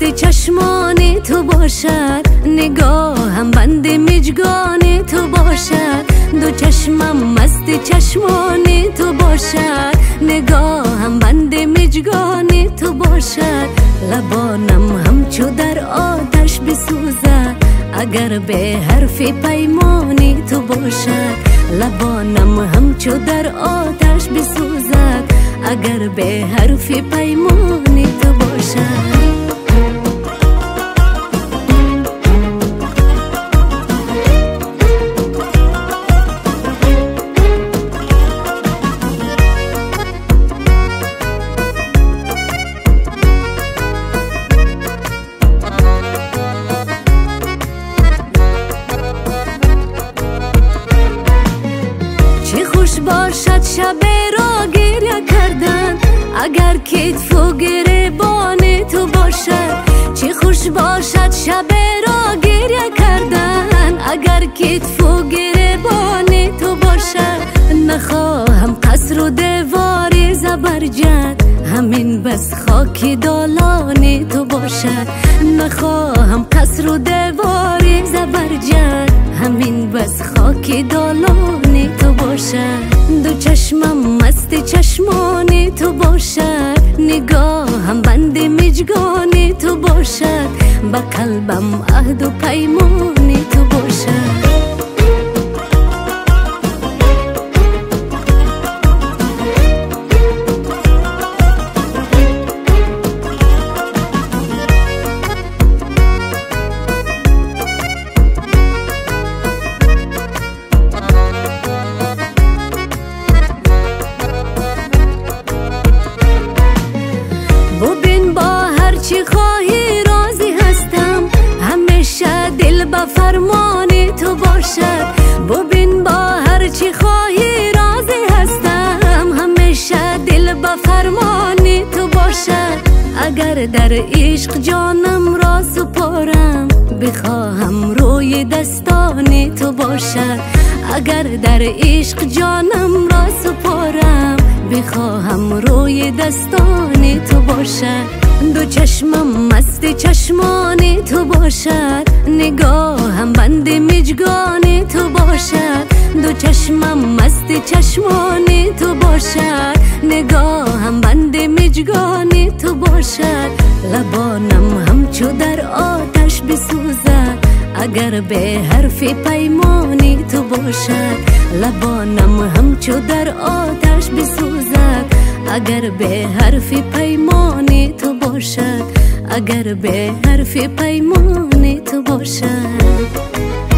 چشمان تو باشد، نگاهم بند مژگان تو باشد. دو چشمم مست چشمان تو باشد، نگاهم بند مژگان تو باشد. لبانم همچو در آتش بسوزد، اگر به حرف پیمانی تو باشد. لبانم همچو در آتش بسوزد، اگر به حرف پیمانی تو باشد. باشد شب را گریه کردن، اگر کتف و گریبان تو باشد. چه خوش باشد شب را گریه کردن، اگر کتف و گریبان تو باشد. نخواهم قصر و دیوار زبرجد، همین بس خاک دالان تو باشد. نخواهم قصر و دیوار زبرجد، همین بس خاک دالان تو باشد. دو چشمم مست چشمان تو باشد، نگاهم بند مژگان تو باشد. به قلبم عهد و پیمان تو باشد. چی خواهی راضی هستم، همیشه دل به فرمان تو باشد. ببین با هر چی خواهی راضی هستم، همیشه دل به فرمان تو باشد. اگر در عشق جانم را سپارم، بخواهم روی دستان تو باشد. اگر در عشق جانم را سپارم، بخواهم روی دستان تو باشد. دو چشمم مست چشمان تو باشد، نگاهم بند مژگان تو باشد. دو چشمم مست چشمان تو باشد، نگاهم بند مژگان تو باشد. لبانم همچو در آتش بسوزد، اگر به حرف پیمانی تو باشد. لبانم همچو در آتش بسوزد، اگر به حرف پیمانی تو باشد. اگر به حرف پیمانی تو باشد.